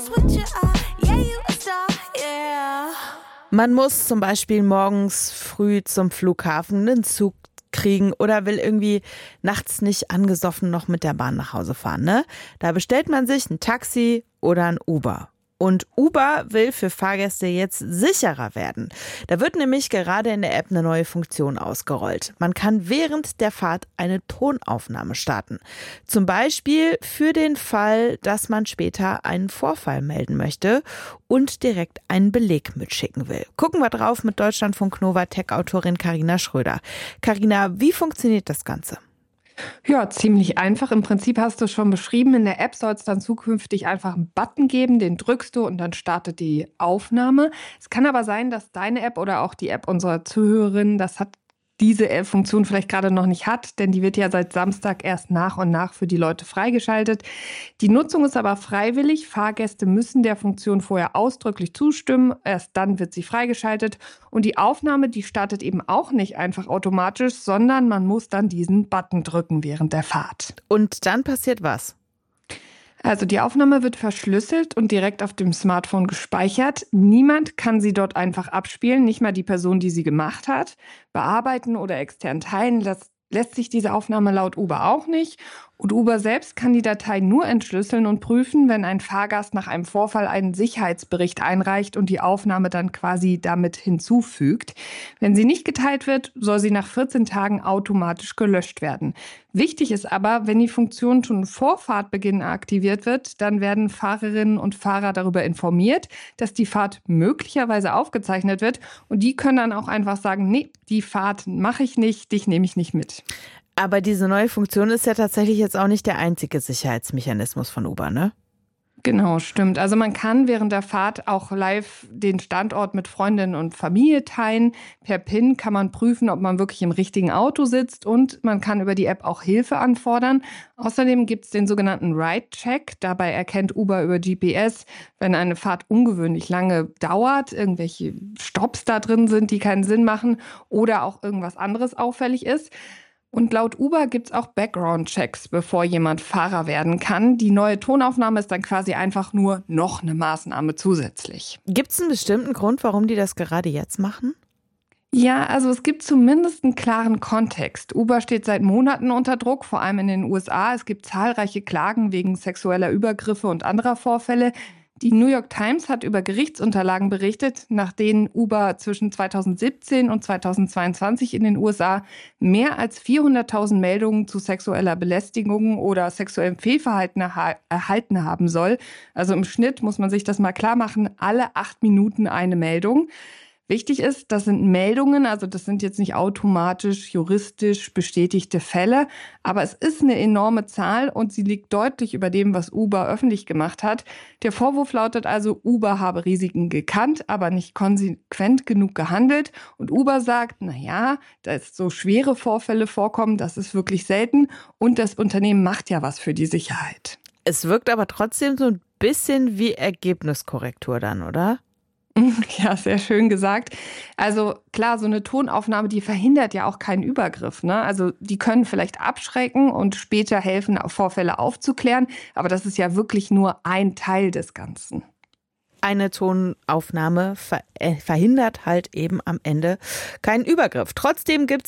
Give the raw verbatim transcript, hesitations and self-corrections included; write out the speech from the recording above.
Man muss zum Beispiel morgens früh zum Flughafen einen Zug kriegen oder will irgendwie nachts nicht angesoffen noch mit der Bahn nach Hause fahren, ne? Da bestellt man sich ein Taxi oder ein Uber. Und Uber will für Fahrgäste jetzt sicherer werden. Da wird nämlich gerade in der App eine neue Funktion ausgerollt. Man kann während der Fahrt eine Tonaufnahme starten. Zum Beispiel für den Fall, dass man später einen Vorfall melden möchte und direkt einen Beleg mitschicken will. Gucken wir drauf mit Deutschlandfunk Nova Tech-Autorin Carina Schröder. Carina, wie funktioniert das Ganze? Ja, ziemlich einfach. Im Prinzip hast du es schon beschrieben. In der App soll es dann zukünftig einfach einen Button geben, den drückst du und dann startet die Aufnahme. Es kann aber sein, dass deine App oder auch die App unserer Zuhörerinnen, das hat diese Funktion vielleicht gerade noch nicht hat, denn die wird ja seit Samstag erst nach und nach für die Leute freigeschaltet. Die Nutzung ist aber freiwillig. Fahrgäste müssen der Funktion vorher ausdrücklich zustimmen. Erst dann wird sie freigeschaltet. Und die Aufnahme, die startet eben auch nicht einfach automatisch, sondern man muss dann diesen Button drücken während der Fahrt. Und dann passiert was? Also die Aufnahme wird verschlüsselt und direkt auf dem Smartphone gespeichert. Niemand kann sie dort einfach abspielen, nicht mal die Person, die sie gemacht hat. Bearbeiten oder extern teilen lässt, lässt sich diese Aufnahme laut Uber auch nicht. Und Uber selbst kann die Datei nur entschlüsseln und prüfen, wenn ein Fahrgast nach einem Vorfall einen Sicherheitsbericht einreicht und die Aufnahme dann quasi damit hinzufügt. Wenn sie nicht geteilt wird, soll sie nach vierzehn Tagen automatisch gelöscht werden. Wichtig ist aber, wenn die Funktion schon vor Fahrtbeginn aktiviert wird, dann werden Fahrerinnen und Fahrer darüber informiert, dass die Fahrt möglicherweise aufgezeichnet wird. Und die können dann auch einfach sagen, nee, die Fahrt mache ich nicht, dich nehme ich nicht mit. Aber diese neue Funktion ist ja tatsächlich jetzt auch nicht der einzige Sicherheitsmechanismus von Uber, ne? Genau, stimmt. Also man kann während der Fahrt auch live den Standort mit Freundinnen und Familie teilen. Per PIN kann man prüfen, ob man wirklich im richtigen Auto sitzt und man kann über die App auch Hilfe anfordern. Außerdem gibt es den sogenannten Ride-Check. Dabei erkennt Uber über G P S, wenn eine Fahrt ungewöhnlich lange dauert, irgendwelche Stopps da drin sind, die keinen Sinn machen oder auch irgendwas anderes auffällig ist. Und laut Uber gibt's auch Background-Checks, bevor jemand Fahrer werden kann. Die neue Tonaufnahme ist dann quasi einfach nur noch eine Maßnahme zusätzlich. Gibt's einen bestimmten Grund, warum die das gerade jetzt machen? Ja, also es gibt zumindest einen klaren Kontext. Uber steht seit Monaten unter Druck, vor allem in den U S A. Es gibt zahlreiche Klagen wegen sexueller Übergriffe und anderer Vorfälle. Die New York Times hat über Gerichtsunterlagen berichtet, nach denen Uber zwischen zweitausendsiebzehn und zweitausendzweiundzwanzig in den U S A mehr als vierhunderttausend Meldungen zu sexueller Belästigung oder sexuellem Fehlverhalten erha- erhalten haben soll. Also im Schnitt muss man sich das mal klar machen, alle acht Minuten eine Meldung. Wichtig ist, das sind Meldungen, also das sind jetzt nicht automatisch juristisch bestätigte Fälle, aber es ist eine enorme Zahl und sie liegt deutlich über dem, was Uber öffentlich gemacht hat. Der Vorwurf lautet also, Uber habe Risiken gekannt, aber nicht konsequent genug gehandelt. Und Uber sagt, na ja, dass so schwere Vorfälle vorkommen, das ist wirklich selten und das Unternehmen macht ja was für die Sicherheit. Es wirkt aber trotzdem so ein bisschen wie Ergebniskorrektur dann, oder? Ja, sehr schön gesagt. Also klar, so eine Tonaufnahme, die verhindert ja auch keinen Übergriff, ne? Also die können vielleicht abschrecken und später helfen, Vorfälle aufzuklären. Aber das ist ja wirklich nur ein Teil des Ganzen. Eine Tonaufnahme ver- äh, verhindert halt eben am Ende keinen Übergriff. Trotzdem gibt es